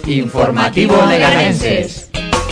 Informativo Leganenses.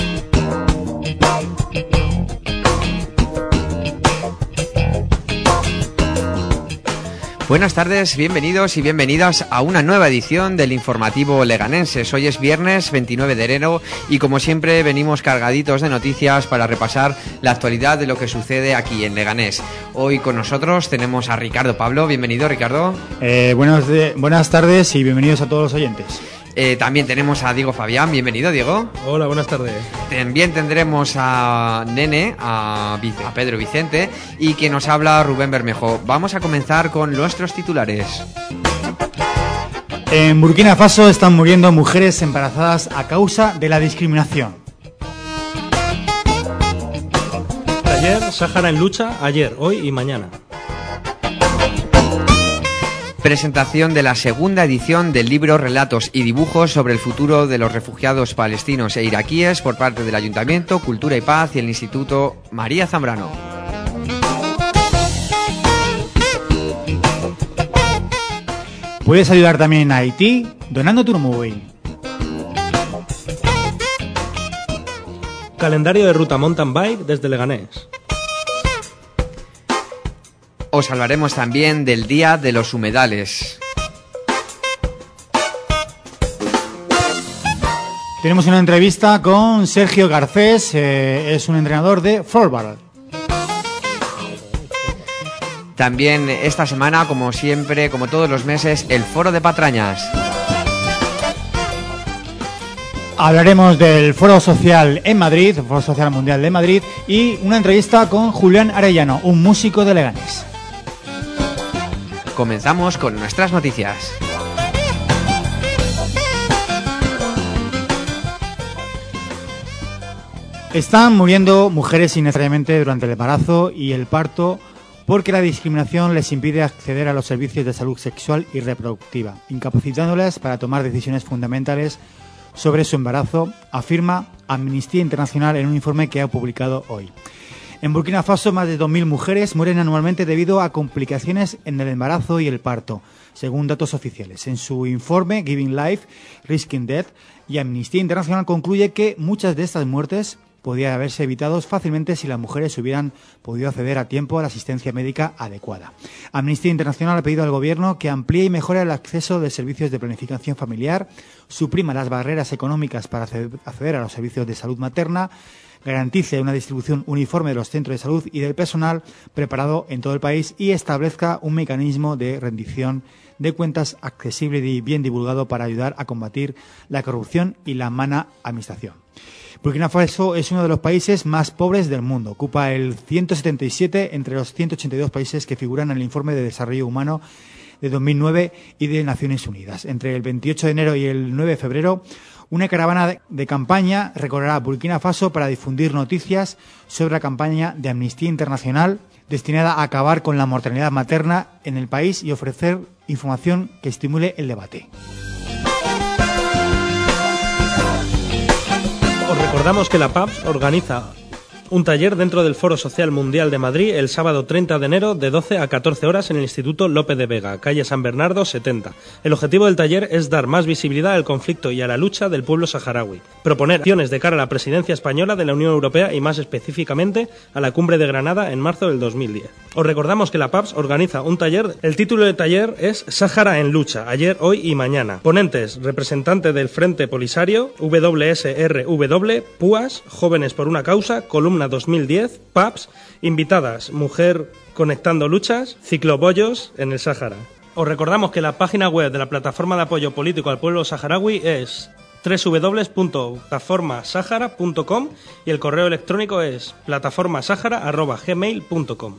Buenas tardes, bienvenidos y bienvenidas a una nueva edición del Informativo Leganenses. Hoy es viernes 29 de enero y como siempre venimos cargaditos de noticias para repasar la actualidad de lo que sucede aquí en Leganés. Hoy con nosotros tenemos a Ricardo Pablo. Bienvenido, Ricardo. Buenas tardes y bienvenidos a todos los oyentes. También tenemos a Diego Fabián. Bienvenido, Diego. Hola, buenas tardes. También tendremos a Nene, a Pedro Vicente, y que nos habla Rubén Bermejo. Vamos a comenzar con nuestros titulares. En Burkina Faso están muriendo mujeres embarazadas a causa de la discriminación. Taller Sáhara en lucha, ayer, hoy y mañana. Presentación de la segunda edición del libro Relatos y dibujos sobre el futuro de los refugiados palestinos e iraquíes por parte del Ayuntamiento, Cultura y Paz y el Instituto María Zambrano. Puedes ayudar también a Haití donando tu móvil. Calendario de ruta mountain bike desde Leganés. Os hablaremos también del Día de los Humedales. Tenemos una entrevista con Sergio Garcés, es un entrenador de floorball. También esta semana, como siempre, como todos los meses, el Foro de Patrañas. Hablaremos del Foro Social en Madrid, el Foro Social Mundial de Madrid, y una entrevista con Julián Arellano, un músico de Leganés. Comenzamos con nuestras noticias. Están muriendo mujeres innecesariamente durante el embarazo y el parto porque la discriminación les impide acceder a los servicios de salud sexual y reproductiva, incapacitándolas para tomar decisiones fundamentales sobre su embarazo, afirma Amnistía Internacional en un informe que ha publicado hoy. En Burkina Faso, más de 2.000 mujeres mueren anualmente debido a complicaciones en el embarazo y el parto, según datos oficiales. En su informe Giving Life, Risking Death, y Amnistía Internacional concluye que muchas de estas muertes podrían haberse evitado fácilmente si las mujeres hubieran podido acceder a tiempo a la asistencia médica adecuada. Amnistía Internacional ha pedido al Gobierno que amplíe y mejore el acceso de servicios de planificación familiar, suprima las barreras económicas para acceder a los servicios de salud materna, garantice una distribución uniforme de los centros de salud y del personal preparado en todo el país y establezca un mecanismo de rendición de cuentas accesible y bien divulgado para ayudar a combatir la corrupción y la mala administración. Burkina Faso es uno de los países más pobres del mundo. Ocupa el 177 entre los 182 países que figuran en el Informe de Desarrollo Humano de 2009 y de Naciones Unidas. Entre el 28 de enero y el 9 de febrero, una caravana de campaña recorrerá Burkina Faso para difundir noticias sobre la campaña de Amnistía Internacional destinada a acabar con la mortalidad materna en el país y ofrecer información que estimule el debate. Os recordamos que la PAPS organiza un taller dentro del Foro Social Mundial de Madrid el sábado 30 de enero de 12 a 14 horas en el Instituto Lope de Vega, calle San Bernardo 70. El objetivo del taller es dar más visibilidad al conflicto y a la lucha del pueblo saharaui, proponer acciones de cara a la presidencia española de la Unión Europea y más específicamente a la Cumbre de Granada en marzo del 2010. Os recordamos que la PAPS organiza un taller, el título del taller es Sáhara en lucha, ayer, hoy y mañana. Ponentes, representante del Frente Polisario, WSRW, PUAS, Jóvenes por una Causa, Columna 2010, PAPS, invitadas, Mujer Conectando Luchas, Ciclobollos en el Sáhara. Os recordamos que la página web de la Plataforma de Apoyo Político al Pueblo Saharaui es www.plataformasahara.com y el correo electrónico es plataformasahara@gmail.com.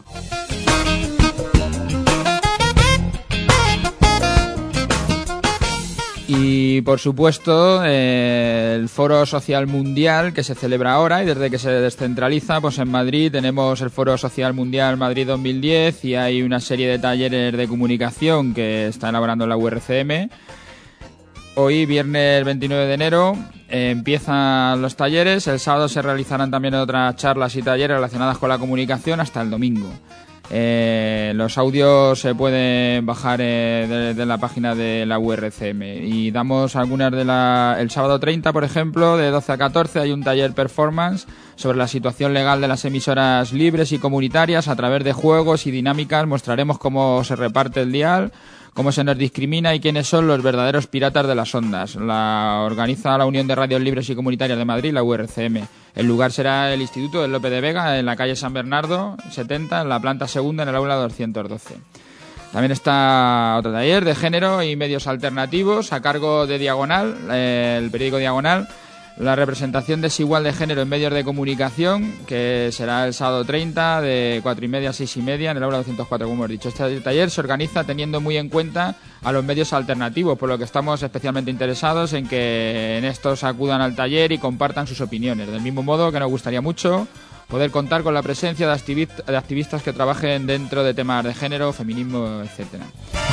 Y por supuesto el Foro Social Mundial que se celebra ahora y desde que se descentraliza, pues en Madrid tenemos el Foro Social Mundial Madrid 2010 y hay una serie de talleres de comunicación que está elaborando la URCM. Hoy, viernes 29 de enero, empiezan los talleres. El sábado se realizarán también otras charlas y talleres relacionadas con la comunicación hasta el domingo. Los audios se pueden bajar de la página de la URCM, y damos algunas el sábado 30, por ejemplo, de 12 a 14 hay un taller performance sobre la situación legal de las emisoras libres y comunitarias. A través de juegos y dinámicas mostraremos cómo se reparte el dial, cómo se nos discrimina y quiénes son los verdaderos piratas de las ondas. La organiza la Unión de Radios Libres y Comunitarias de Madrid, la URCM. El lugar será el Instituto del Lope de Vega, en la calle San Bernardo 70, en la planta segunda, en el aula 212. También está otro taller de género y medios alternativos a cargo de Diagonal, el periódico Diagonal. La representación desigual de género en medios de comunicación, que será el sábado 30 de 4:30 a 6:30 en el aula 204, como hemos dicho. Este taller se organiza teniendo muy en cuenta a los medios alternativos, por lo que estamos especialmente interesados en que en estos acudan al taller y compartan sus opiniones. Del mismo modo que nos gustaría mucho poder contar con la presencia de activistas que trabajen dentro de temas de género, feminismo, etcétera.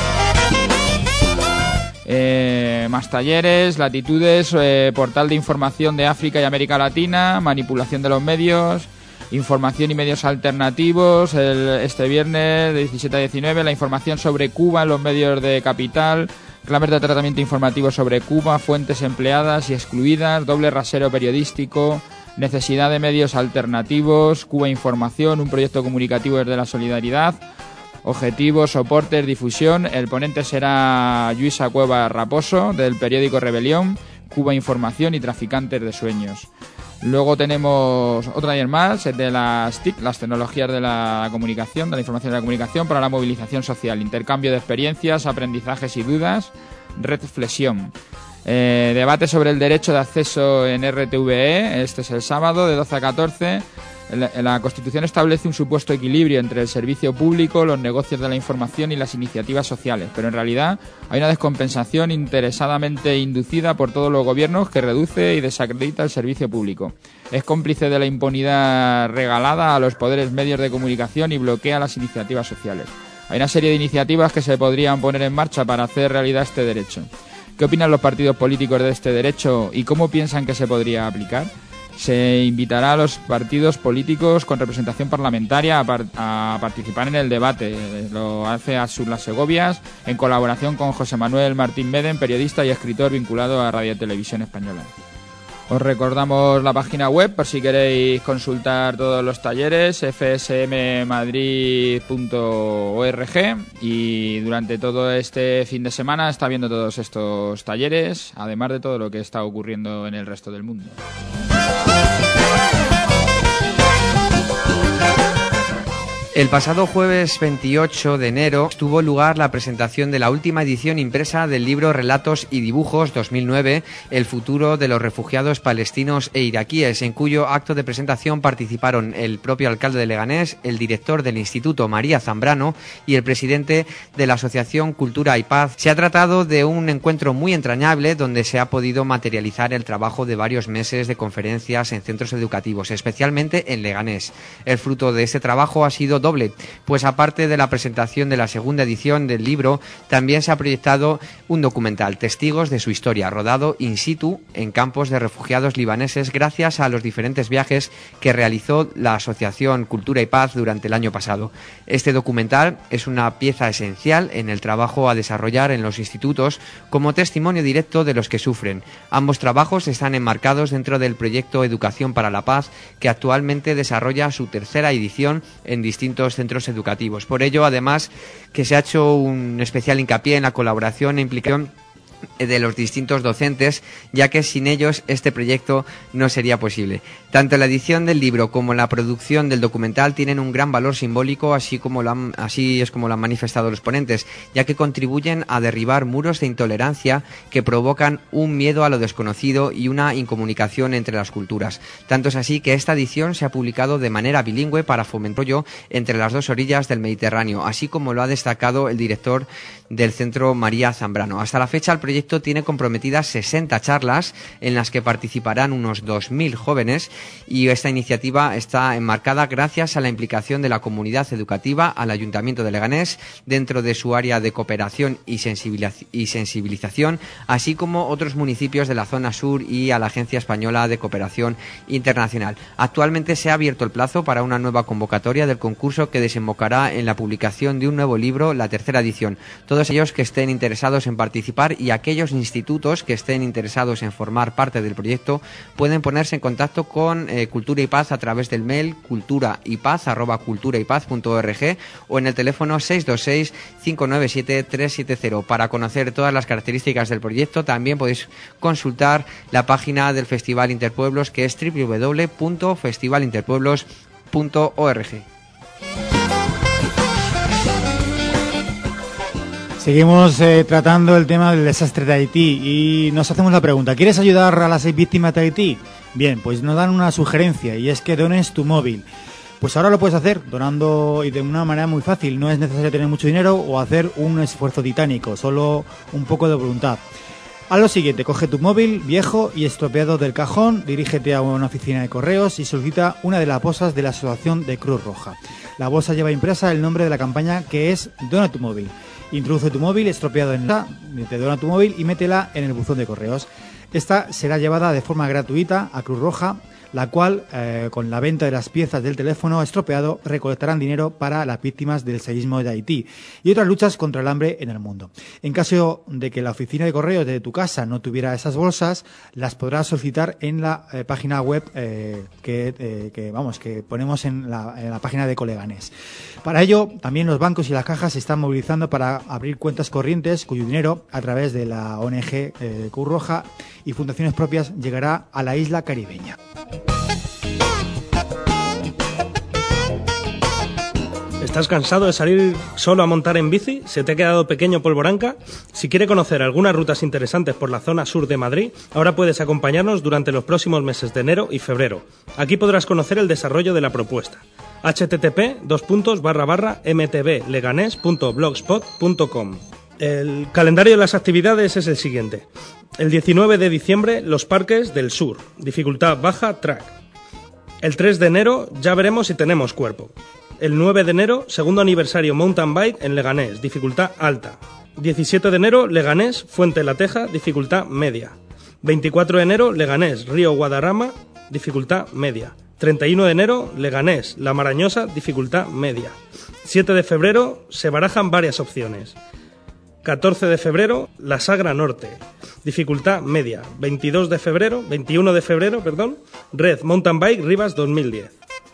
Más talleres, latitudes, portal de información de África y América Latina, manipulación de los medios, información y medios alternativos, este viernes de 17 a 19, la información sobre Cuba en los medios de Capital, claves de tratamiento informativo sobre Cuba, fuentes empleadas y excluidas, doble rasero periodístico, necesidad de medios alternativos, Cuba Información, un proyecto comunicativo desde la solidaridad, objetivos, soportes, difusión. El ponente será Luisa Cuevas Raposo, del periódico Rebelión, Cuba Información y Traficantes de Sueños. Luego tenemos otro taller más de las TIC, las tecnologías de la comunicación, de la información y de la comunicación para la movilización social, intercambio de experiencias, aprendizajes y dudas, Red Flexión. Debate sobre el derecho de acceso en RTVE, este es el sábado de 12 a 14. La Constitución establece un supuesto equilibrio entre el servicio público, los negocios de la información y las iniciativas sociales, pero en realidad hay una descompensación interesadamente inducida por todos los gobiernos que reduce y desacredita el servicio público. Es cómplice de la impunidad regalada a los poderes medios de comunicación y bloquea las iniciativas sociales. Hay una serie de iniciativas que se podrían poner en marcha para hacer realidad este derecho. ¿Qué opinan los partidos políticos de este derecho y cómo piensan que se podría aplicar? Se invitará a los partidos políticos con representación parlamentaria a participar en el debate. Lo hace Azul Las Segovias en colaboración con José Manuel Martín Meden, periodista y escritor vinculado a Radio Televisión Española. Os recordamos la página web por si queréis consultar todos los talleres, fsmmadrid.org, y durante todo este fin de semana está viendo todos estos talleres, además de todo lo que está ocurriendo en el resto del mundo. El pasado jueves 28 de enero tuvo lugar la presentación de la última edición impresa del libro Relatos y Dibujos 2009, El futuro de los refugiados palestinos e iraquíes, en cuyo acto de presentación participaron el propio alcalde de Leganés, el director del Instituto María Zambrano y el presidente de la Asociación Cultura y Paz. Se ha tratado de un encuentro muy entrañable donde se ha podido materializar el trabajo de varios meses de conferencias en centros educativos, especialmente en Leganés. El fruto de este trabajo ha sido doble, pues aparte de la presentación de la segunda edición del libro, también se ha proyectado un documental, Testigos de su historia, rodado in situ en campos de refugiados libaneses gracias a los diferentes viajes que realizó la Asociación Cultura y Paz durante el año pasado. Este documental es una pieza esencial en el trabajo a desarrollar en los institutos como testimonio directo de los que sufren. Ambos trabajos están enmarcados dentro del proyecto Educación para la Paz, que actualmente desarrolla su tercera edición en distintos centros educativos. Por ello, además, que se ha hecho un especial hincapié en la colaboración e implicación de los distintos docentes, ya que sin ellos este proyecto no sería posible. Tanto la edición del libro como la producción del documental tienen un gran valor simbólico, así es como lo han manifestado los ponentes, ya que contribuyen a derribar muros de intolerancia que provocan un miedo a lo desconocido y una incomunicación entre las culturas. Tanto es así que esta edición se ha publicado de manera bilingüe para fomentar el apoyo entre las dos orillas del Mediterráneo, así como lo ha destacado el director del Centro María Zambrano. Hasta la fecha, el proyecto proyecto tiene comprometidas 60 charlas en las que participarán unos 2.000 jóvenes, y esta iniciativa está enmarcada gracias a la implicación de la comunidad educativa, al Ayuntamiento de Leganés dentro de su área de cooperación y sensibilización, así como otros municipios de la zona sur y a la Agencia Española de Cooperación Internacional. Actualmente se ha abierto el plazo para una nueva convocatoria del concurso que desembocará en la publicación de un nuevo libro, la tercera edición. Todos ellos que estén interesados en participar y aquellos institutos que estén interesados en formar parte del proyecto pueden ponerse en contacto con Cultura y Paz a través del mail culturaipaz@culturaipaz.org o en el teléfono 626-597-370. Para conocer todas las características del proyecto también podéis consultar la página del Festival Interpueblos, que es www.festivalinterpueblos.org. Seguimos tratando el tema del desastre de Haití y nos hacemos la pregunta: ¿quieres ayudar a las 6 víctimas de Haití? Bien, pues nos dan una sugerencia, y es que dones tu móvil. Pues ahora lo puedes hacer donando, y de una manera muy fácil. No es necesario tener mucho dinero o hacer un esfuerzo titánico, solo un poco de voluntad. Haz lo siguiente: coge tu móvil viejo y estropeado del cajón, dirígete a una oficina de correos y solicita una de las bolsas de la Asociación de Cruz Roja. La bolsa lleva impresa el nombre de la campaña, que es Dona tu móvil. Introduce tu móvil estropeado en la, te dona tu móvil y métela en el buzón de correos. Esta será llevada de forma gratuita a Cruz Roja, la cual, con la venta de las piezas del teléfono estropeado, recolectarán dinero para las víctimas del seísmo de Haití y otras luchas contra el hambre en el mundo. En caso de que la oficina de correos de tu casa no tuviera esas bolsas, las podrás solicitar en la página web que ponemos en la página de Coleganés. Para ello, también los bancos y las cajas se están movilizando para abrir cuentas corrientes cuyo dinero, a través de la ONG Cruz Roja y fundaciones propias, llegará a la isla caribeña. ¿Estás cansado de salir solo a montar en bici? ¿Se te ha quedado pequeño Polvoranca? Si quiere conocer algunas rutas interesantes por la zona sur de Madrid, ahora puedes acompañarnos durante los próximos meses de enero y febrero. Aquí podrás conocer el desarrollo de la propuesta. http://mtbleganes.blogspot.com. El calendario de las actividades es el siguiente. El 19 de diciembre, los parques del sur, dificultad baja, track. El 3 de enero, ya veremos si tenemos cuerpo. El 9 de enero, segundo aniversario mountain bike en Leganés, dificultad alta. 17 de enero, Leganés, Fuente La Teja, dificultad media. 24 de enero, Leganés, Río Guadarrama, dificultad media. 31 de enero, Leganés, La Marañosa, dificultad media. 7 de febrero, se barajan varias opciones. 14 de febrero, La Sagra Norte, dificultad media. 21 de febrero, Red Mountain Bike Rivas 2010.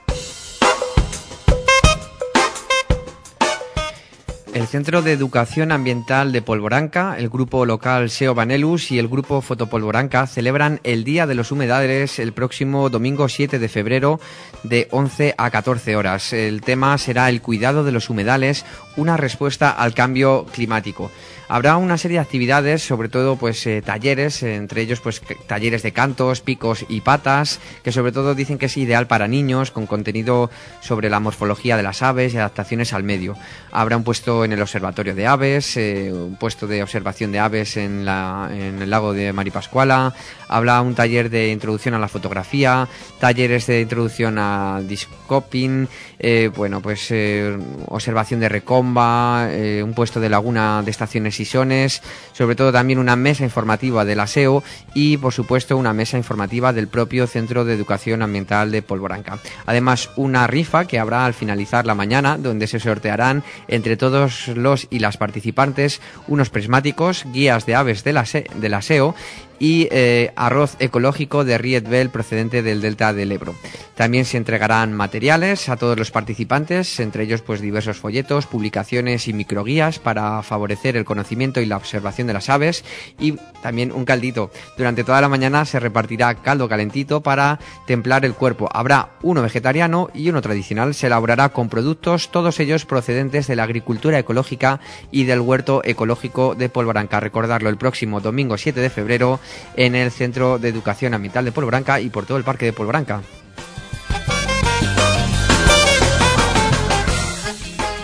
El Centro de Educación Ambiental de Polvoranca, el grupo local SEO Vanelus y el grupo Fotopolvoranca celebran el Día de los Humedales el próximo domingo 7 de febrero de 11 a 14 horas. El tema será el cuidado de los humedales, una respuesta al cambio climático. Habrá una serie de actividades, sobre todo talleres, entre ellos talleres de cantos, picos y patas, que sobre todo dicen que es ideal para niños, con contenido sobre la morfología de las aves y adaptaciones al medio. Habrá un puesto en el observatorio de aves, un puesto de observación de aves en el lago de Maripascuala. Habrá un taller de introducción a la fotografía, talleres de introducción al discoping, observación de recomba, un puesto de laguna de estaciones Sisones, sobre todo también una mesa informativa del ASEO y, por supuesto, una mesa informativa del propio Centro de Educación Ambiental de Polvoranca. Además, una rifa que habrá al finalizar la mañana, donde se sortearán entre todos los y las participantes unos prismáticos, guías de aves del ASEO y arroz ecológico de Rietbel procedente del delta del Ebro. También se entregarán materiales a todos los participantes, entre ellos diversos folletos, publicaciones y microguías para favorecer el conocimiento y la observación de las aves, y también un caldito. Durante toda la mañana se repartirá caldo calentito para templar el cuerpo. Habrá uno vegetariano y uno tradicional. Se elaborará con productos, todos ellos procedentes de la agricultura ecológica y del huerto ecológico de Polvoranca. Recordarlo, el próximo domingo 7 de febrero en el Centro de Educación Ambiental de Polvoranca y por todo el Parque de Polvoranca.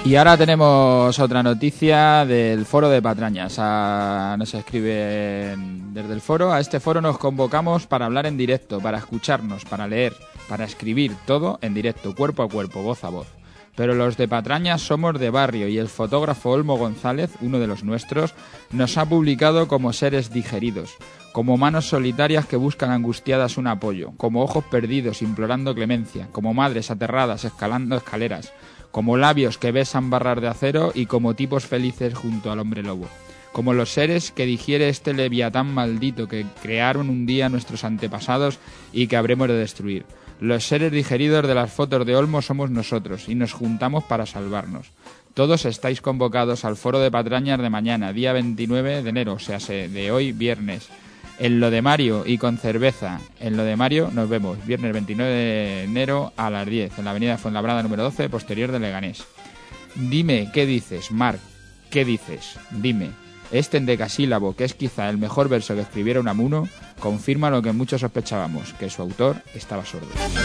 Y ahora tenemos otra noticia del foro de Patrañas. Nos escriben desde el foro. A este foro nos convocamos para hablar en directo, para escucharnos, para leer, para escribir, todo en directo, cuerpo a cuerpo, voz a voz. Pero los de Patrañas somos de barrio y el fotógrafo Olmo González, uno de los nuestros, nos ha publicado como seres digeridos, como manos solitarias que buscan angustiadas un apoyo, como ojos perdidos implorando clemencia, como madres aterradas escalando escaleras, como labios que besan barras de acero y como tipos felices junto al hombre lobo. Como los seres que digiere este leviatán maldito que crearon un día nuestros antepasados y que habremos de destruir. Los seres digeridos de las fotos de Olmo somos nosotros y nos juntamos para salvarnos. Todos estáis convocados al foro de Patrañas de mañana, día 29 de enero, o sea, de hoy viernes. En lo de Mario y con cerveza. En lo de Mario nos vemos viernes 29 de enero a las 10 en la avenida Fuenlabrada número 12, posterior de Leganés. Dime, ¿qué dices, Marc? ¿Qué dices? Dime. Este endecasílabo, que es quizá el mejor verso que escribiera Unamuno, confirma lo que muchos sospechábamos, que su autor estaba sordo.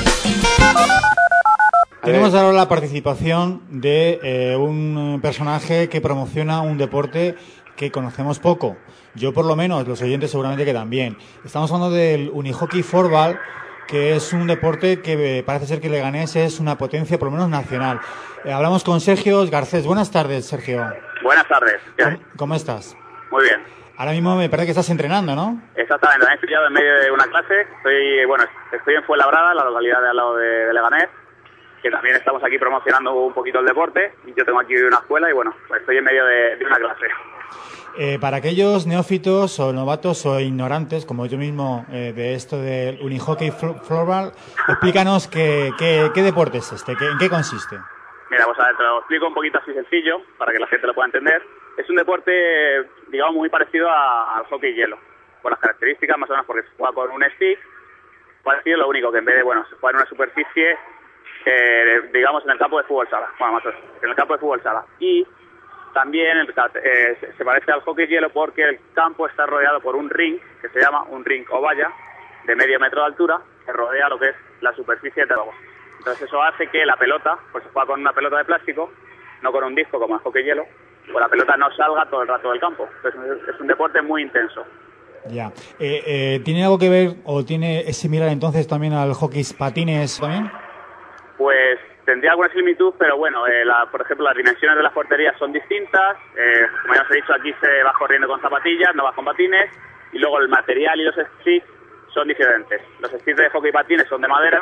Tenemos ahora la participación de un personaje que promociona un deporte que conocemos poco. Yo por lo menos, los oyentes seguramente que también. Estamos hablando del unihockey floorball, que es un deporte que parece ser que Leganés es una potencia, por lo menos nacional. Hablamos con Sergio Garcés. Buenas tardes, Sergio. Buenas tardes. ¿Cómo estás? Muy bien. Ahora mismo me parece que estás entrenando, ¿no? Exactamente, me he pillado en medio de una clase. Estoy en Fuenlabrada, la localidad de al lado de Leganés, que también estamos aquí promocionando un poquito el deporte. Y yo tengo aquí una escuela y pues estoy en medio de una clase. Para aquellos neófitos o novatos o ignorantes, como yo mismo, de esto del unihockey floorball, explícanos qué deporte es este, en qué consiste. Mira, pues a ver, te lo explico un poquito así sencillo, para que la gente lo pueda entender. Es un deporte, digamos, muy parecido al hockey hielo, por las características más o menos, porque se juega con un stick, parecido, lo único que en vez de, se juega en una superficie, digamos, en el campo de fútbol sala, en el campo de fútbol sala. Y también se parece al hockey hielo porque el campo está rodeado por un ring, que se llama un ring o valla, de medio metro de altura, que rodea lo que es la superficie de agua. Entonces eso hace que la pelota, pues se juega con una pelota de plástico, no con un disco como el hockey hielo, pues la pelota no salga todo el rato del campo. Entonces es un deporte muy intenso. Ya. ¿Tiene algo que ver o es similar entonces también al hockey patines también? Pues tendría alguna similitud, pero bueno, por ejemplo, las dimensiones de las porterías son distintas. Como ya os he dicho, aquí se va corriendo con zapatillas, no va con patines, y luego el material y los sticks son diferentes. Los sticks de hockey patines son de madera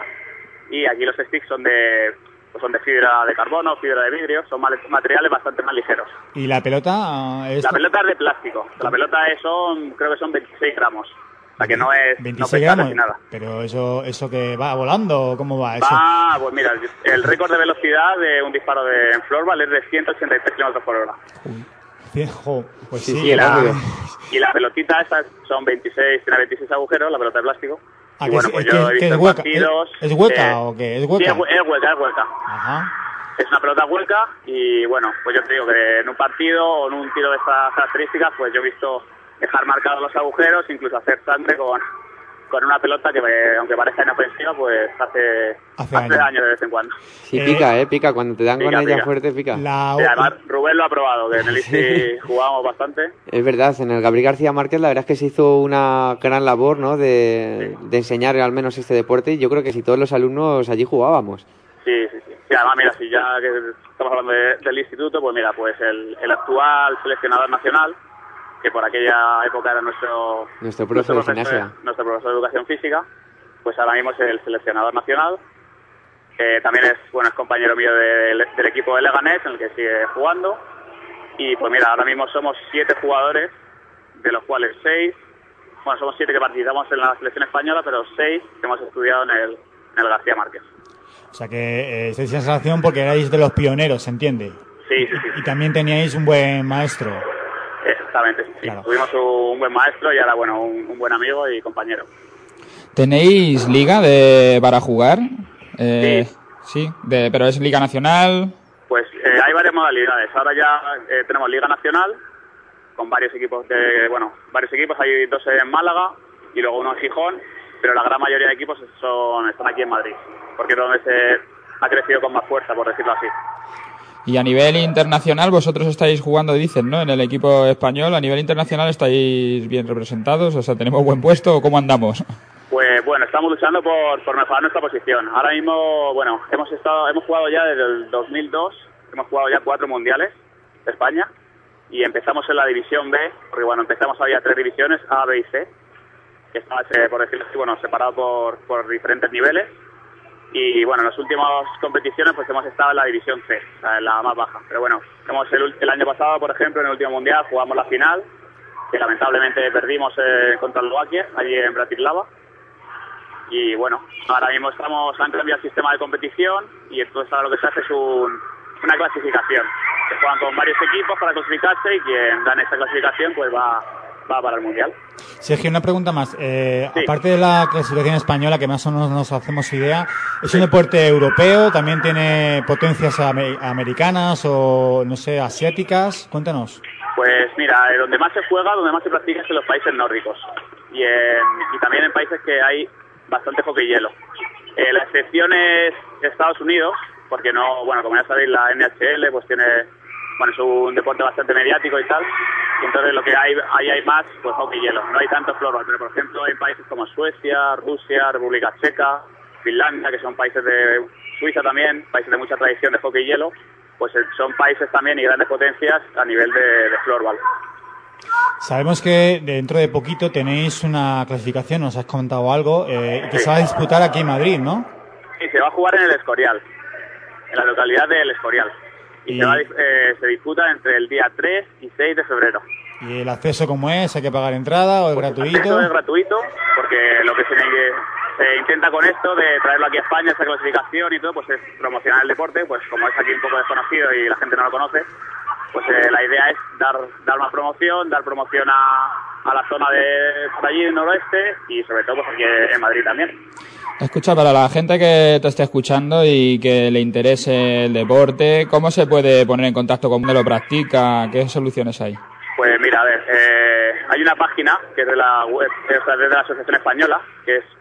y aquí los sticks son de fibra de carbono, fibra de vidrio, son materiales bastante más ligeros. ¿Y la pelota La pelota es de plástico. La pelota creo que son 26 gramos. O sea que no es 26 gramos, casi nada. Pero eso que va volando, ¿cómo va eso? Pues mira, el récord de velocidad de un disparo en floorball es de 183 km por hora. Pues sí, y la pelotita esa tiene 26 agujeros, la pelota de plástico. Y bueno, pues yo he visto partidos. ¿Es hueca o qué? ¿Es hueca? Sí, es hueca. Ajá. Es una pelota hueca y bueno, pues yo te digo que en un partido o en un tiro de estas características, pues yo he visto dejar marcados los agujeros, incluso hacer sangre con una pelota que, aunque parezca inofensiva, pues hace daño de vez en cuando. Sí, pica. Cuando te dan con ella fuerte, pica. Y además, Rubén lo ha probado, que en el ICI jugábamos bastante. Es verdad, en el Gabriel García Márquez la verdad es que se hizo una gran labor, ¿no?, de enseñar al menos este deporte, y yo creo que si todos los alumnos allí jugábamos. Sí. Además, mira, si ya que estamos hablando del instituto, pues mira, pues el actual seleccionador nacional, que por aquella época era nuestro profesor de educación física, pues ahora mismo es el seleccionador nacional. También es compañero mío del equipo de Leganés, en el que sigue jugando. Y pues mira, ahora mismo somos 7 jugadores, de los cuales 6, somos 7 que participamos en la selección española, pero 6 que hemos estudiado en el García Márquez. O sea que estáis en selección porque erais de los pioneros, ¿se entiende? Sí. Y también teníais un buen maestro. Exactamente, sí. Claro. Tuvimos un buen maestro y ahora, un buen amigo y compañero. ¿Tenéis liga para jugar? Sí, pero ¿es liga nacional? Pues hay varias modalidades. Ahora ya tenemos liga nacional con varios equipos. Hay 2 en Málaga y luego uno en Gijón, pero la gran mayoría de equipos están aquí en Madrid, porque es donde se ha crecido con más fuerza, por decirlo así. Y a nivel internacional, vosotros estáis jugando, dicen, ¿no? En el equipo español, a nivel internacional estáis bien representados, o sea, ¿tenemos buen puesto o cómo andamos? Pues bueno, estamos luchando por mejorar nuestra posición. Ahora mismo, bueno, hemos jugado ya desde el 2002, hemos jugado ya 4 mundiales de España y empezamos en la división B, porque bueno, había 3 divisiones, A, B y C, que estaba, por decirlo así, bueno, separado por diferentes niveles. Y bueno, en las últimas competiciones pues hemos estado en la división C, o sea, en la más baja. Pero bueno, el año pasado, por ejemplo, en el último mundial jugamos la final, que lamentablemente perdimos contra Eslovaquia, allí en Bratislava. Y bueno, ahora mismo han cambiado el sistema de competición y entonces ahora lo que se hace es una clasificación. Se juegan con varios equipos para clasificarse y quien gane esa clasificación pues va para el mundial. Sergio, una pregunta más. Sí. Aparte de la clasificación española, que más o menos nos hacemos idea, ¿es un deporte europeo? ¿También tiene potencias americanas o, no sé, asiáticas? Cuéntanos. Pues mira, donde más se juega, donde más se practica es en los países nórdicos y también en países que hay bastante hockey hielo. La excepción es Estados Unidos, porque no, bueno, como ya sabéis, la NHL pues es un deporte bastante mediático y tal. Y entonces lo que hay más, pues hockey hielo. No hay tanto floorball, pero por ejemplo hay países como Suecia, Rusia, República Checa, Finlandia, que son países de Suiza también, países de mucha tradición de hockey hielo, pues son países también y grandes potencias a nivel de floorball. Sabemos que dentro de poquito tenéis una clasificación, nos has comentado algo, que se va a disputar aquí en Madrid, ¿no? Sí, se va a jugar en el Escorial, en la localidad del Escorial. Y se disputa entre el día 3 y 6 de febrero. ¿Y el acceso cómo es? ¿Hay que pagar entrada o es gratuito? El acceso es gratuito, porque lo que se intenta con esto de traerlo aquí a España, esa clasificación y todo, pues es promocionar el deporte, pues como es aquí un poco desconocido y la gente no lo conoce, pues la idea es dar más promoción, dar promoción a la zona de por allí del noroeste y sobre todo pues aquí en Madrid también. Escucha, para la gente que te esté escuchando y que le interese el deporte, ¿cómo se puede poner en contacto con uno lo practica? ¿Qué soluciones hay? Pues mira, a ver, hay una página que es de la web, de la Asociación Española, que es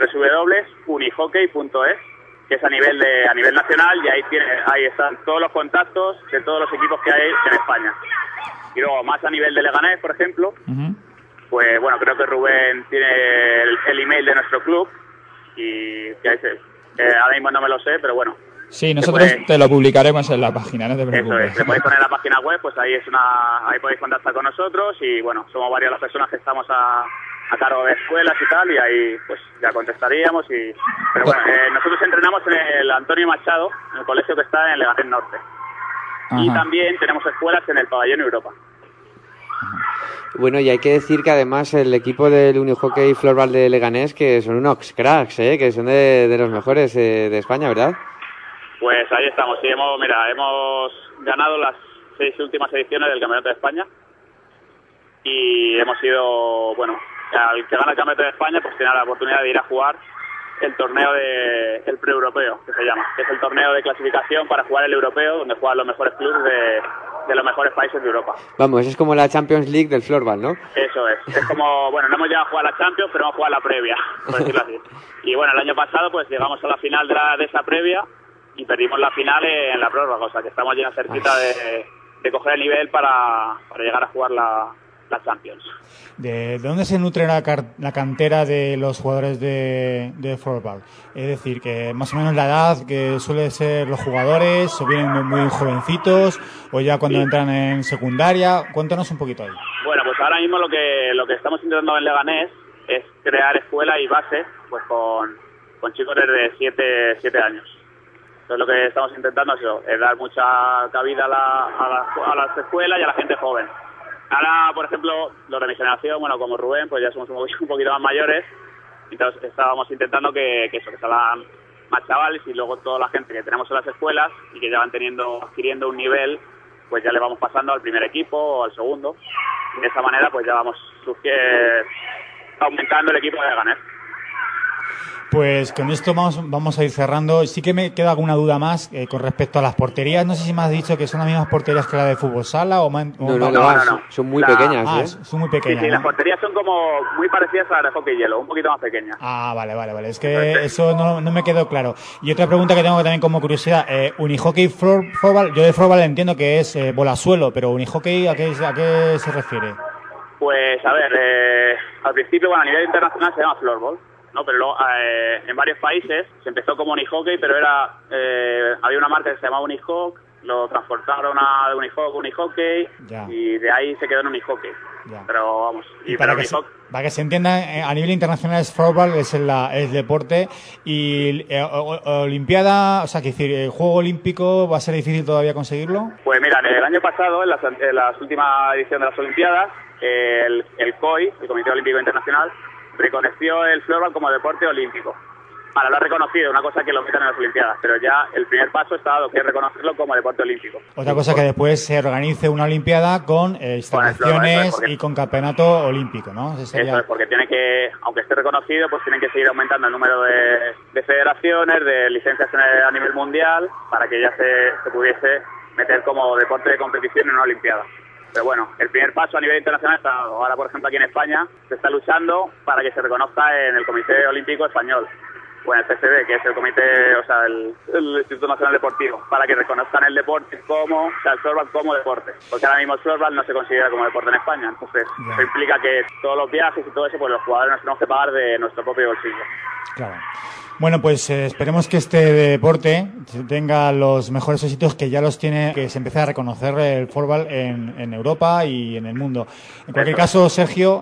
www.unihockey.es, que es a nivel nacional y ahí están todos los contactos de todos los equipos que hay en España. Y luego más a nivel de Leganés, por ejemplo, pues bueno, creo que Rubén tiene el email de nuestro club y que ahora mismo no me lo sé, pero bueno. Sí, nosotros te lo publicaremos en la página, no te preocupes. Eso es, le podéis poner en la página web, pues ahí podéis contactar con nosotros y bueno, somos varias las personas que estamos a cargo de escuelas y tal, y ahí pues ya contestaríamos. Pero bueno, nosotros entrenamos en el Antonio Machado, en el colegio que está en Leganés Norte. Ajá. Y también tenemos escuelas en el Pabellón Europa. Bueno, y hay que decir que además el equipo del Unihockey Floorball de Leganés, que son unos cracks, que son de los mejores de España, ¿verdad? Pues ahí estamos, sí, hemos ganado las 6 últimas ediciones del Campeonato de España y hemos sido, bueno, al que gana el Campeonato de España pues tiene la oportunidad de ir a jugar el torneo el pre-europeo, que se llama, que es el torneo de clasificación para jugar el europeo, donde juegan los mejores clubes de los mejores países de Europa. Vamos, es como la Champions League del floorball, ¿no? Eso es como, bueno, no hemos llegado a jugar la Champions, pero hemos jugado la previa, por decirlo así. Y bueno, el año pasado pues llegamos a la final de esa previa y perdimos la final en la prórroga, o sea que estamos ya cerquita de coger el nivel para llegar a jugar la Champions. ¿De dónde se nutre la cantera de los jugadores de floorball? Es decir, que más o menos la edad que suele ser los jugadores, o vienen muy jovencitos, o ya cuando entran en secundaria. Cuéntanos un poquito ahí. Bueno, pues ahora mismo lo que estamos intentando en Leganés es crear escuela y base pues con chicos desde 7 años. Entonces lo que estamos intentando es dar mucha cabida a las escuelas y a la gente joven. Ahora, por ejemplo, los de mi generación, bueno, como Rubén, pues ya somos un poquito más mayores, entonces estábamos intentando que salgan más chavales y luego toda la gente que tenemos en las escuelas y que ya van adquiriendo un nivel, pues ya le vamos pasando al primer equipo o al segundo. Y de esa manera pues ya vamos aumentando el equipo de Leganés. Pues con esto vamos a ir cerrando. Sí que me queda alguna duda más con respecto a las porterías. No sé si me has dicho que son las mismas porterías que la de fútbol sala o no. Son muy pequeñas. Son muy pequeñas. Sí, las porterías son como muy parecidas a las de hockey y hielo, un poquito más pequeñas. Vale. Es que eso no me quedó claro. Y otra pregunta que tengo también como curiosidad, unihockey floorball, yo de floorball entiendo que es bola suelo, pero unihockey ¿a qué se refiere? Pues a ver, al principio, a nivel internacional se llama floorball, ¿no? Pero luego, en varios países se empezó como unihockey, pero había una marca que se llamaba Unihoc, lo transportaron a unihockey y de ahí se quedó en unihockey. Ya. Pero vamos, para que se entienda, a nivel internacional es floorball, es el deporte, y Olimpiada, o sea, que decir, el Juego Olímpico, ¿va a ser difícil todavía conseguirlo? Pues mira, el año pasado, en las últimas ediciones de las Olimpiadas, el COI, el Comité Olímpico Internacional, reconoció el floorball como deporte olímpico. Lo ha reconocido, una cosa que lo metan en las Olimpiadas, pero ya el primer paso está dado, que es reconocerlo como deporte olímpico. Otra cosa que después se organice una Olimpiada con instalaciones y con campeonato olímpico, ¿no? Eso es, porque tiene que, aunque esté reconocido, pues tienen que seguir aumentando el número de federaciones, de licencias a nivel mundial, para que ya se pudiese meter como deporte de competición en una Olimpiada. Pero bueno, el primer paso a nivel internacional está dado. Ahora, por ejemplo, aquí en España se está luchando para que se reconozca en el Comité Olímpico Español, o en el PCB, que es el comité, el Instituto Nacional Deportivo, para que reconozcan el deporte el floorball como deporte. Porque ahora mismo el floorball no se considera como deporte en España. Entonces, eso implica que todos los viajes y todo eso, pues los jugadores nos tenemos que pagar de nuestro propio bolsillo. Claro. Bueno, pues esperemos que este deporte tenga los mejores éxitos, que ya los tiene, que se empiece a reconocer el floorball en Europa y en el mundo. En cualquier caso, Sergio,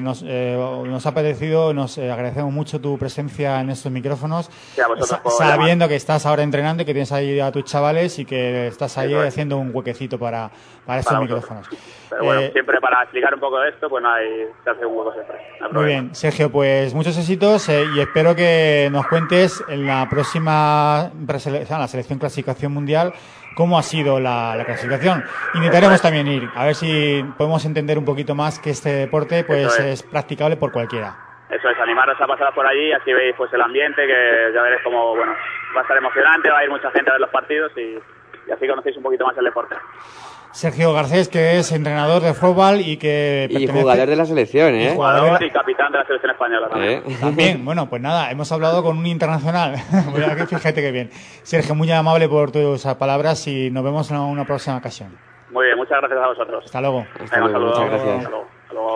nos ha parecido, nos agradecemos mucho tu presencia en estos micrófonos, sabiendo que estás ahora entrenando y que tienes ahí a tus chavales y que estás ahí haciendo un huequecito para estos micrófonos. Pero bueno, siempre para explicar un poco de esto, pues se hace un hueco siempre. Muy bien, Sergio, pues muchos éxitos y espero que nos cuentes en la próxima la selección clasificación mundial cómo ha sido la clasificación. Intentaremos también ir, a ver si podemos entender un poquito más que este deporte pues es practicable por cualquiera. Eso es, animaros a pasar por allí, así veis pues el ambiente, que ya veréis como, bueno, va a estar emocionante, va a ir mucha gente a ver los partidos y así conocéis un poquito más el deporte. Sergio Garcés, que es entrenador de fútbol y jugador de la selección, ¿eh? Jugador y capitán de la selección española también. También, bueno, pues nada, hemos hablado con un internacional. Fíjate que bien. Sergio, muy amable por tus palabras y nos vemos en una próxima ocasión. Muy bien, muchas gracias a vosotros. Hasta luego. Hasta luego, muchas gracias. Hasta luego.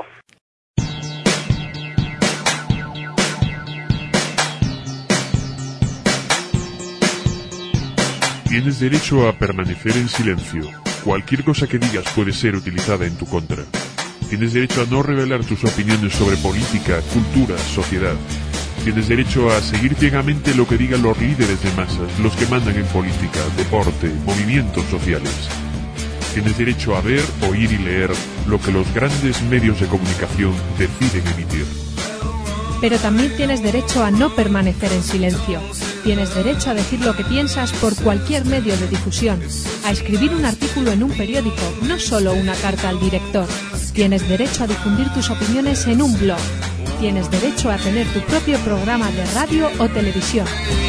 Tienes derecho a permanecer en silencio. Cualquier cosa que digas puede ser utilizada en tu contra. Tienes derecho a no revelar tus opiniones sobre política, cultura, sociedad. Tienes derecho a seguir ciegamente lo que digan los líderes de masas, los que mandan en política, deporte, movimientos sociales. Tienes derecho a ver, oír y leer lo que los grandes medios de comunicación deciden emitir. Pero también tienes derecho a no permanecer en silencio. Tienes derecho a decir lo que piensas por cualquier medio de difusión, a escribir un artículo en un periódico, no solo una carta al director. Tienes derecho a difundir tus opiniones en un blog. Tienes derecho a tener tu propio programa de radio o televisión.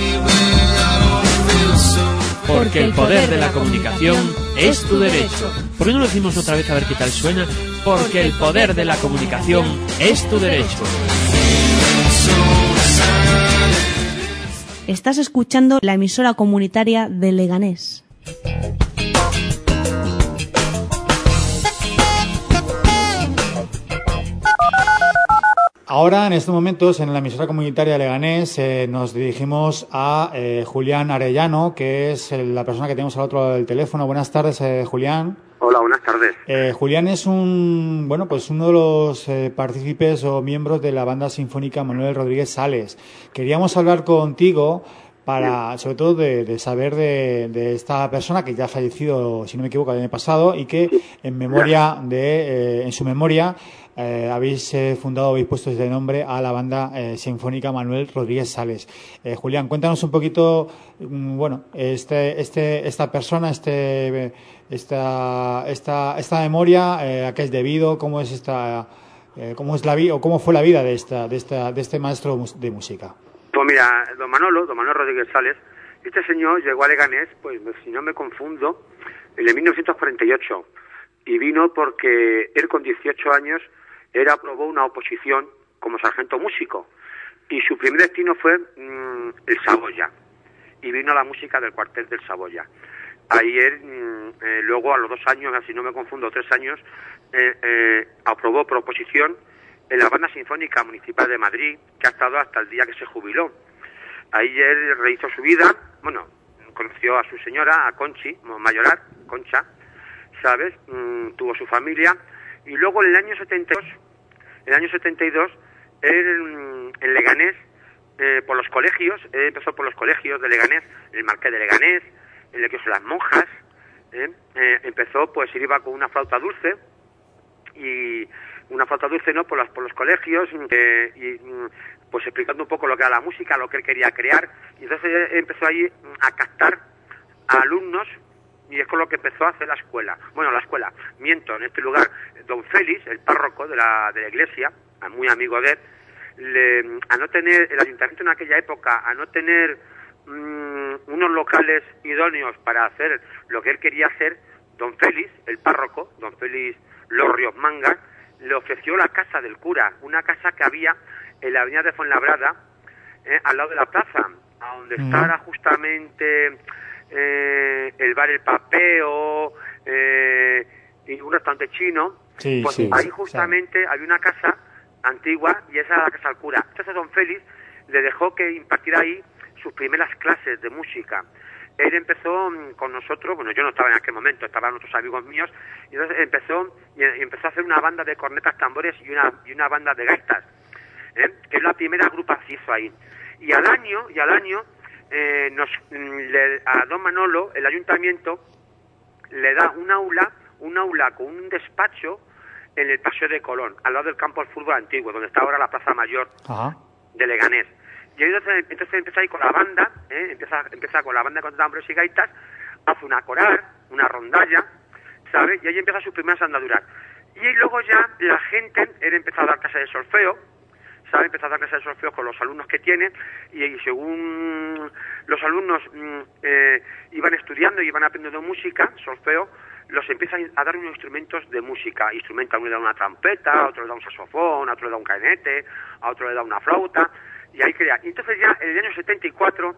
Porque el poder de la comunicación es tu derecho. ¿Por qué no lo decimos otra vez a ver qué tal suena? Porque el poder de la comunicación es tu derecho. Estás escuchando la emisora comunitaria de Leganés. Ahora, en estos momentos, en la emisora comunitaria de Leganés, nos dirigimos a Julián Arellano, que es la persona que tenemos al otro lado del teléfono. Buenas tardes, Julián. Hola, buenas tardes. Julián es uno de los partícipes o miembros de la banda sinfónica Manuel Rodríguez Sales. Queríamos hablar contigo sobre todo de saber de esta persona que ya ha fallecido, si no me equivoco, el año pasado, y que en su memoria habéis puesto este nombre a la banda sinfónica Manuel Rodríguez Sales. Julián, cuéntanos un poquito, esta persona, esta memoria, a qué es debido, cómo fue la vida de este maestro de música. Pues mira, don Manolo Rodríguez Sales, este señor llegó a Leganés, pues si no me confundo, en el 1948, y vino porque él con 18 años aprobó una oposición como sargento músico, y su primer destino fue el Saboya, y vino a la música del cuartel del Saboya. Ahí él, luego a los 2 años, si no me confundo, 3 años, aprobó por oposición en la Banda Sinfónica Municipal de Madrid, que ha estado hasta el día que se jubiló. Ahí él rehizo su vida, bueno, conoció a su señora, a Concha, ¿sabes? Tuvo su familia, y luego en el año 72, él en Leganés, por los colegios, empezó por los colegios de Leganés, el Marqués de Leganés, en el que son las monjas, empezó, pues él iba con una flauta dulce, y una flauta dulce, ¿no?, por los colegios, pues explicando un poco lo que era la música, lo que él quería crear, y entonces empezó ahí a captar a alumnos, y es con lo que empezó a hacer la escuela. Bueno, la escuela, miento, en este lugar, don Félix, el párroco de la iglesia, muy amigo de él, a no tener, el ayuntamiento en aquella época, a no tener unos locales idóneos para hacer lo que él quería hacer, don Félix, el párroco, don Félix Lorrios Mangas, le ofreció la casa del cura, una casa que había en la avenida de Fuenlabrada, al lado de la plaza, a donde está ahora justamente el bar El Papeo y un restaurante chino. Sí, pues sí, ahí justamente había una casa antigua y esa era la casa del cura. Entonces don Félix le dejó que impartiera ahí sus primeras clases de música. Él empezó con nosotros, bueno, yo no estaba en aquel momento, estaban otros amigos míos, y entonces empezó a hacer una banda de cornetas, tambores y una banda de gaitas, que es la primera agrupación que hizo ahí. Y al año a don Manolo, el ayuntamiento, le da un aula con un despacho en el Paseo de Colón, al lado del campo del fútbol antiguo, donde está ahora la Plaza Mayor de Leganés. Y entonces empieza ahí con la banda, empieza con la banda con tambores y gaitas, hace una coral, una rondalla, ¿sabes? Y ahí empieza sus primeras andaduras. Y luego ya la gente, él empezó a dar clases de solfeo, ¿sabes? Empezó a dar clases de solfeo con los alumnos que tiene, y según los alumnos iban estudiando y iban aprendiendo música, solfeo, los empiezan a dar unos instrumentos de música. Instrumenta, a uno le da una trompeta, a otro le da un saxofón, a otro le da un clarinete, a otro le da una flauta, y ahí crea. Y entonces ya en el año 74,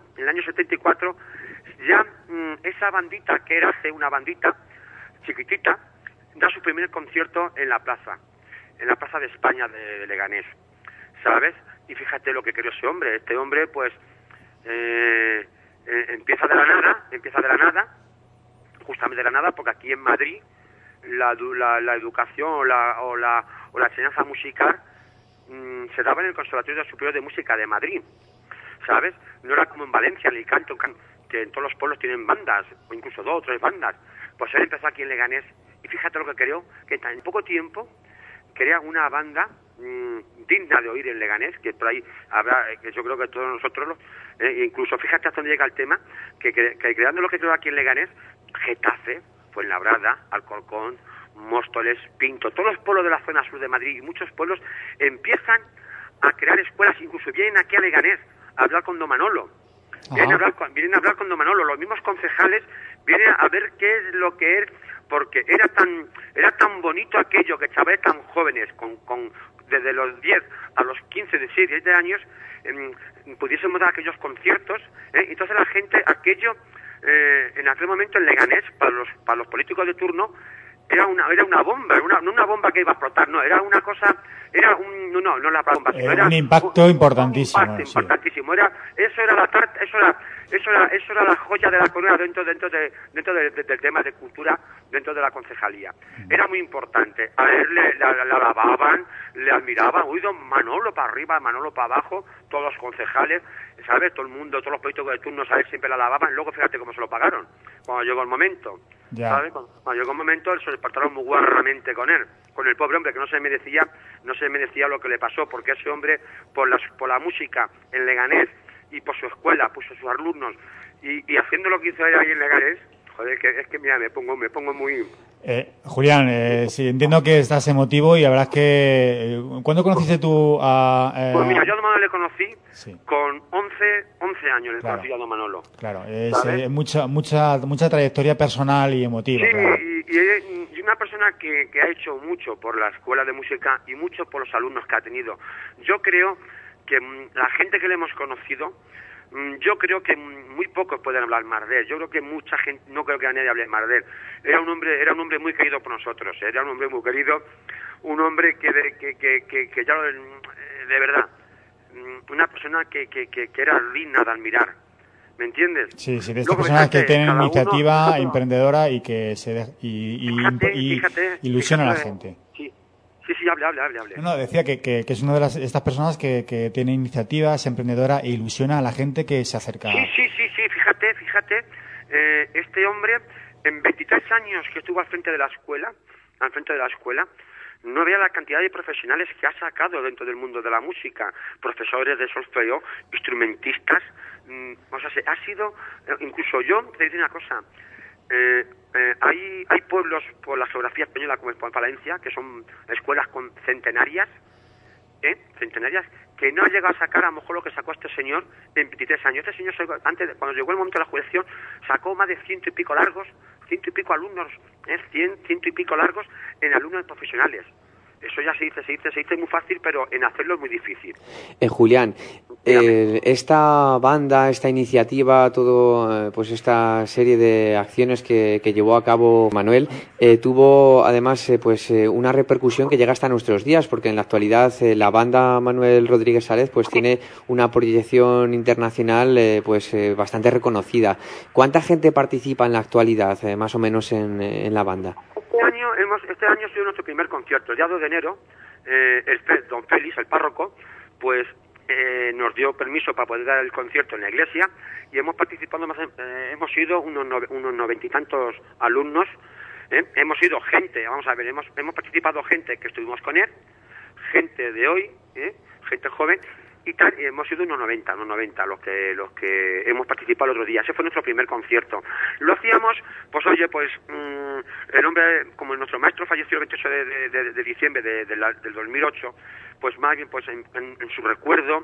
ya esa bandita, que era una bandita chiquitita, da su primer concierto en la plaza de España de Leganés, ¿sabes? Y fíjate lo que creó ese hombre. Este hombre, pues, empieza de la nada, justamente de la nada, porque aquí en Madrid la educación o la enseñanza musical se daba en el Conservatorio Superior de Música de Madrid, ¿sabes? No era como en Valencia, en Alicante, que en todos los pueblos tienen bandas, o incluso 2 o 3 bandas. Pues él empezó aquí en Leganés, y fíjate lo que creó, que en poco tiempo crea una banda digna de oír en Leganés, que por ahí habrá, que yo creo que todos nosotros, incluso fíjate hasta dónde llega el tema, que creando lo que creó aquí en Leganés, Getafe, Fuenlabrada, Alcorcón, Móstoles, Pinto, todos los pueblos de la zona sur de Madrid y muchos pueblos empiezan a crear escuelas, incluso vienen aquí a Leganés a hablar con don Manolo. Vienen a hablar con don Manolo, los mismos concejales vienen a ver qué es lo que es, porque era tan bonito aquello que chavales tan jóvenes, desde los 10 a los 15, 16, 17 años, pudiésemos dar aquellos conciertos, entonces la gente, aquello, en aquel momento en Leganés, para los políticos de turno, era una bomba, no una bomba que iba a explotar, no, era una cosa, no la bomba, sino era un impacto importantísimo. Importantísimo, eso era la joya de la corona dentro del tema de cultura, dentro de la concejalía. Era muy importante. A él le alababan, le admiraban, don Manolo para arriba, Manolo para abajo, todos los concejales, ¿sabes? Todo el mundo, todos los políticos de turno, ¿sabes? Siempre le alababan. Luego fíjate cómo se lo pagaron, cuando llegó el momento. ¿Sabes? Cuando llegó el momento, se le portaron muy guarramente con el pobre hombre, que no se merecía lo que le pasó, porque ese hombre, por la música en Leganés y por su escuela, por sus alumnos, y haciendo lo que hizo él ahí en Leganés, Joder, es que mira, me pongo muy... Julián, sí, entiendo que estás emotivo y la verdad es que... ¿Cuándo conociste tú a...? Pues mira, yo a Don Manolo le conocí con 11 años, le conocí a Don Manolo. Claro, es mucha trayectoria personal y emotiva. Sí, claro. y una persona que ha hecho mucho por la escuela de música y mucho por los alumnos que ha tenido. Yo creo que la gente que le hemos conocido, yo creo que muy pocos pueden hablar más de él. Yo creo que mucha gente, no creo que a nadie hable más de él. Era un hombre muy querido por nosotros, era un hombre muy querido, un hombre que ya de verdad, una persona que era digna de admirar. ¿Me entiendes? Sí, de estas personas que tienen iniciativa emprendedora y que ilusiona a la gente. Sí, hable. No, decía que es una de estas personas que tiene iniciativas, emprendedora e ilusiona a la gente que se acerca. Sí, fíjate, este hombre, en 23 años que estuvo al frente de la escuela, no veía la cantidad de profesionales que ha sacado dentro del mundo de la música, profesores de solfeo, instrumentistas, ha sido, incluso yo, te diré una cosa, hay pueblos por la geografía española como en Valencia, que son escuelas centenarias, que no ha llegado a sacar a lo mejor lo que sacó este señor en 23 años. Este señor, cuando llegó el momento de la jubilación, sacó más de 100 y pico alumnos, 100 y pico largos en alumnos profesionales. Eso ya se dice muy fácil, pero en hacerlo es muy difícil. Julián, esta banda, esta iniciativa, todo, pues esta serie de acciones que llevó a cabo Manuel, tuvo además una repercusión que llega hasta nuestros días, porque en la actualidad la banda Manuel Rodríguez Sález pues tiene una proyección internacional bastante reconocida. ¿Cuánta gente participa en la actualidad, más o menos, en la banda? Este año ha sido nuestro primer concierto. El día 2 de enero, don Félix, el párroco, pues nos dio permiso para poder dar el concierto en la iglesia y hemos participado hemos sido unos 90 y tantos alumnos. Hemos ido gente, hemos participado gente que estuvimos con él, gente de hoy, gente joven, y tal, y hemos sido unos 90 los que hemos participado el otro día. Ese fue nuestro primer concierto. Lo hacíamos, el hombre, como nuestro maestro falleció el 28 de diciembre del 2008, pues más bien en su recuerdo,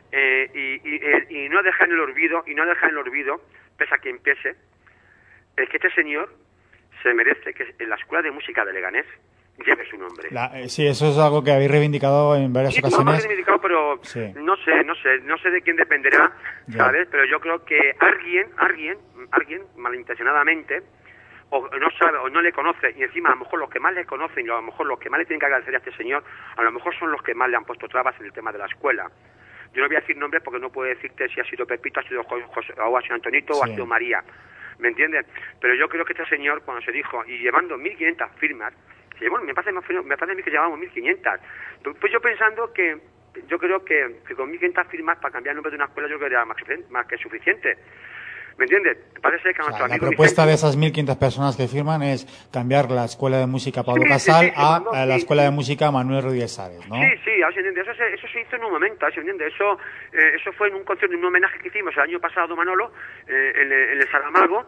y no dejar en el olvido, pese a que empiece, es que este señor se merece que en la Escuela de Música de Leganés lleve su nombre. Sí, eso es algo que habéis reivindicado en varias ocasiones. Lo hemos reivindicado, pero sí. No sé de quién dependerá, ¿sabes? Pero yo creo que alguien malintencionadamente, o no sabe, o no le conoce, y encima a lo mejor los que más le conocen, y a lo mejor los que más le tienen que agradecer a este señor, a lo mejor son los que más le han puesto trabas en el tema de la escuela. Yo no voy a decir nombres porque no puedo decirte si ha sido Pepito, ha sido José, o ha sido Antonito, o ha sido María, ¿me entiendes? Pero yo creo que este señor, cuando se dijo, y llevando 1.500 firmas, me parece a mí que llevamos 1.500. Pues yo pensando que, yo creo que con 1.500 firmas para cambiar el nombre de una escuela yo creo que era más que suficiente. ¿Me entiendes? Parece que a nuestro amigo la propuesta Vicente, de esas 1.500 personas que firman es cambiar la Escuela de Música Pablo Casal a la Escuela de Música Manuel Rodríguez Sález, ¿no? Sí, eso se hizo en un momento, eso fue en un concierto, en un homenaje que hicimos el año pasado, Manolo, en el Saramago.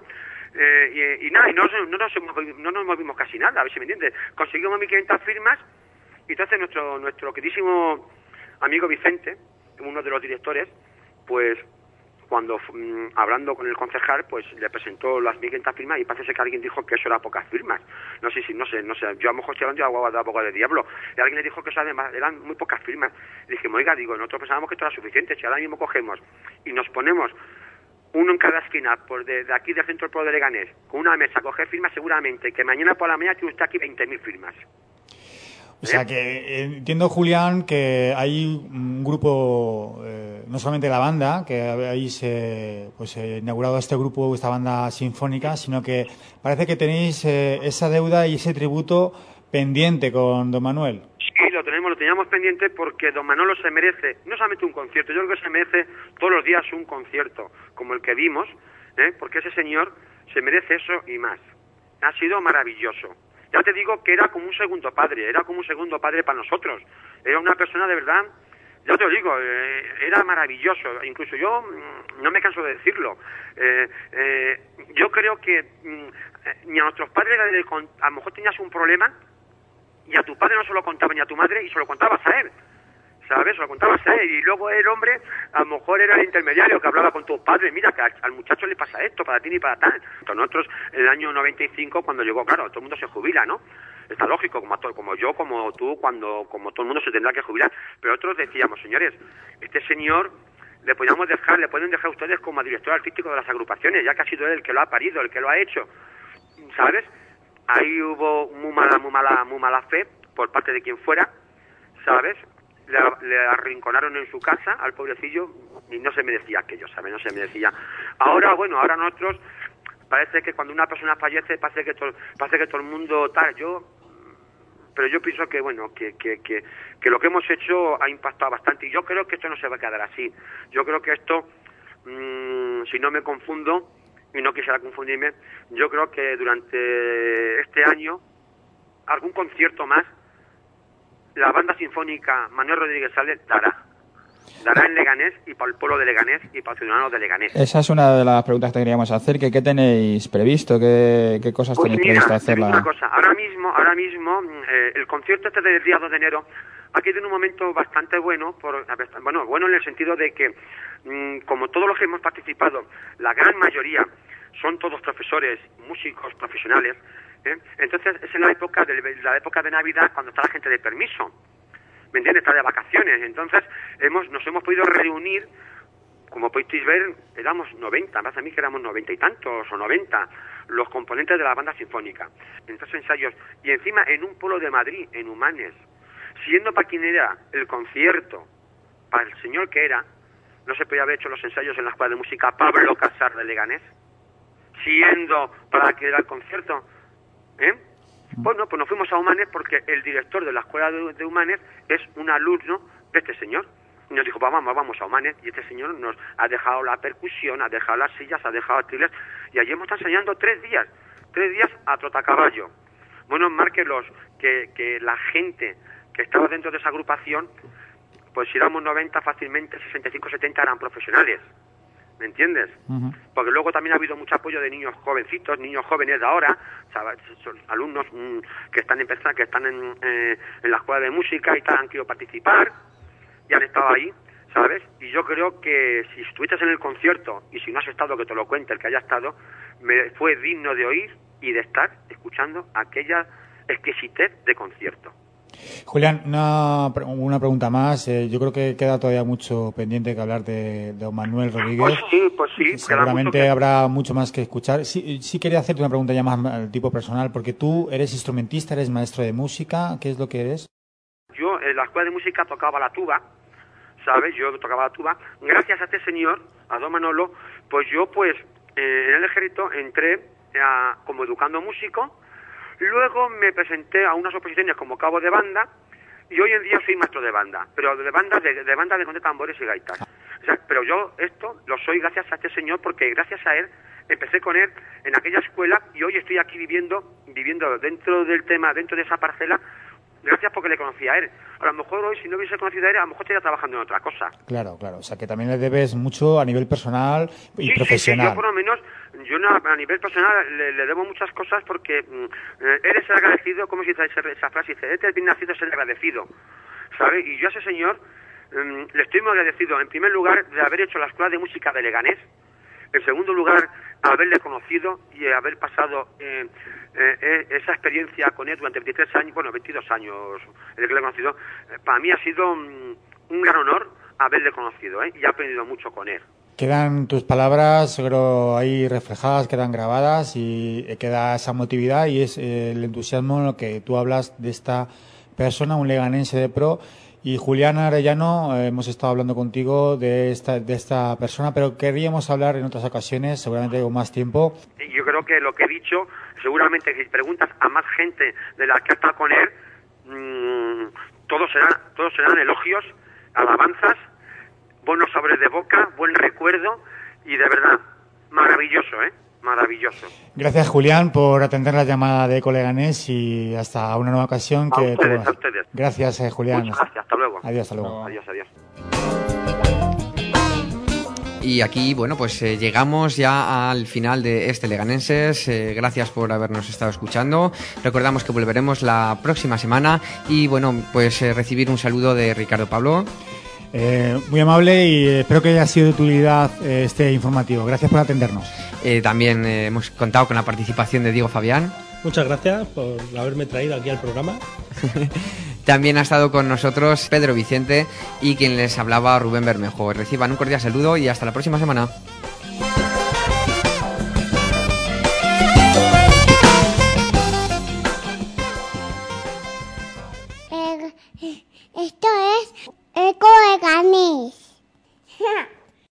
No nos movimos casi nada, a ver si me entiendes. Conseguimos 1.500 firmas y entonces nuestro queridísimo amigo Vicente, uno de los directores, pues cuando hablando con el concejal, pues le presentó las 1.500 firmas y parece que alguien dijo que eso era pocas firmas. No sé, yo a lo mejor estoy hablando de abogado de diablo, y alguien le dijo que eso además eran muy pocas firmas. Y dije, nosotros pensábamos que esto era suficiente, si ahora mismo cogemos y nos ponemos uno en cada esquina, de aquí del centro del pueblo de Leganés, con una mesa, coger firmas seguramente, que mañana por la mañana tiene usted aquí 20.000 firmas. O sea que entiendo, Julián, que hay un grupo, no solamente la banda, que habéis inaugurado este grupo, esta banda sinfónica, sino que parece que tenéis esa deuda y ese tributo pendiente con don Manuel. Sí, lo teníamos pendiente porque don Manolo se merece, no solamente un concierto, yo creo que se merece todos los días un concierto, como el que vimos, porque ese señor se merece eso y más. Ha sido maravilloso. Ya te digo que era como un segundo padre para nosotros. Era una persona de verdad Ya te lo digo, era maravilloso. Incluso yo no me canso de decirlo. Yo creo que ni a nuestros padres a lo mejor tenías un problema y a tu padre no se lo contabas ni a tu madre y se lo contabas a él. ¿Sabes? Se lo contabas a él. Y luego el hombre a lo mejor era el intermediario que hablaba con tus padres. Mira, que al muchacho le pasa esto, para ti ni para tal. Entonces nosotros, en el año 95, cuando llegó, claro, todo el mundo se jubila, ¿no? Está lógico, como yo, como tú, como todo el mundo se tendrá que jubilar. Pero otros decíamos, señores, este señor le pueden dejar ustedes como director artístico de las agrupaciones, ya que ha sido él el que lo ha parido, el que lo ha hecho, ¿sabes? Ahí hubo muy mala fe por parte de quien fuera, ¿sabes? Le arrinconaron en su casa al pobrecillo y no se merecía aquello, ¿sabes? No se merecía. Ahora nosotros parece que cuando una persona fallece parece que todo el mundo tal. Pero yo pienso que bueno, que lo que hemos hecho ha impactado bastante y yo creo que esto no se va a quedar así. Yo creo que esto, si no me confundo y no quisiera confundirme, yo creo que durante este año algún concierto más la banda sinfónica Manuel Rodríguez Sales dará en Leganés y para el pueblo de Leganés y para los ciudadanos de Leganés. Esa es una de las preguntas que queríamos hacer. ¿Qué tenéis previsto? ¿Qué cosas tenéis previsto hacerla? Una cosa. Ahora mismo el concierto este del día 2 de enero ha quedado en un momento bastante bueno, bueno en el sentido de que como todos los que hemos participado, la gran mayoría son todos profesores, músicos profesionales, entonces es en la época de Navidad cuando está la gente de permiso, ¿me entiendes? Está de vacaciones, entonces nos hemos podido reunir, como podéis ver, éramos 90, más a mí que éramos 90 y tantos o 90 los componentes de la banda sinfónica, en estos ensayos, y encima en un pueblo de Madrid, en Humanes, siendo para quien era el concierto, para el señor que era, no se podía haber hecho los ensayos en la Escuela de Música Pablo Casar de Leganés, siendo para que era el concierto, Bueno, pues nos fuimos a Humanes porque el director de la Escuela de Humanes es un alumno de este señor. Y nos dijo, vamos a Humanes, y este señor nos ha dejado la percusión, ha dejado las sillas, ha dejado las triles, y allí hemos estado ensayando 3 días a trotacaballo. Bueno, márquelos que la gente que estaba dentro de esa agrupación, pues si éramos 90 fácilmente, 65, 70 eran profesionales. ¿Me entiendes? Uh-huh. Porque luego también ha habido mucho apoyo de niños jovencitos, niños jóvenes de ahora, ¿sabes? Son alumnos que están en la escuela de música y tal, han querido participar y han estado ahí, ¿sabes? Y yo creo que si estuviste en el concierto y si no has estado, que te lo cuente el que haya estado, fue digno de oír y de estar escuchando aquella exquisitez de concierto. Julián, una pregunta más. Yo creo que queda todavía mucho pendiente que hablar de don Manuel Rodríguez. Pues sí. Seguramente habrá mucho más que escuchar. Sí quería hacerte una pregunta ya más al tipo personal, porque tú eres instrumentista, eres maestro de música. ¿Qué es lo que eres? Yo en la escuela de música tocaba la tuba, ¿sabes? Yo tocaba la tuba. Gracias a este señor, a don Manolo, pues yo en el ejército entré como educando músico. Luego me presenté a unas oposiciones como cabo de banda y hoy en día soy maestro de banda, pero de banda de conte tambores y gaitas. O sea, pero yo esto lo soy gracias a este señor, porque gracias a él empecé con él en aquella escuela y hoy estoy aquí viviendo dentro del tema, dentro de esa parcela, gracias porque le conocí a él. A lo mejor hoy, si no hubiese conocido a él, a lo mejor estaría trabajando en otra cosa. Claro. O sea, que también le debes mucho a nivel personal y profesional. Sí, yo por lo menos, a nivel personal le debo muchas cosas porque él es el agradecido, ¿cómo se dice esa frase? Dice, este bien nacido es el agradecido, ¿sabes? Y yo a ese señor le estoy muy agradecido, en primer lugar, de haber hecho la Escuela de Música de Leganés, en segundo lugar, haberle conocido y haber pasado esa experiencia con él durante 22 años, el que le he conocido. Para mí ha sido un gran honor haberle conocido, y he aprendido mucho con él. Quedan tus palabras, creo, ahí reflejadas, quedan grabadas y queda esa emotividad y es el entusiasmo en lo que tú hablas de esta persona, un leganense de pro. Y Julián Arellano, hemos estado hablando contigo de esta persona, pero queríamos hablar en otras ocasiones, seguramente con más tiempo. Yo creo que lo que he dicho, seguramente si preguntas a más gente de la que ha estado con él, todos serán elogios, alabanzas, buenos sabores de boca, buen recuerdo y de verdad, maravilloso, maravilloso. Gracias, Julián, por atender la llamada de Leganés y hasta una nueva ocasión. A ustedes. Gracias, Julián. Muchas gracias, hasta luego. Adiós, hasta luego. Adiós. Y aquí, bueno, pues llegamos ya al final de este Leganenses. Gracias por habernos estado escuchando. Recordamos que volveremos la próxima semana y, bueno, pues recibir un saludo de Ricardo Pablo. Muy amable y espero que haya sido de utilidad este informativo. Gracias por atendernos. También hemos contado con la participación de Diego Fabián. Muchas gracias por haberme traído aquí al programa. También ha estado con nosotros Pedro Vicente y quien les hablaba, Rubén Bermejo. Reciban un cordial saludo y hasta la próxima semana.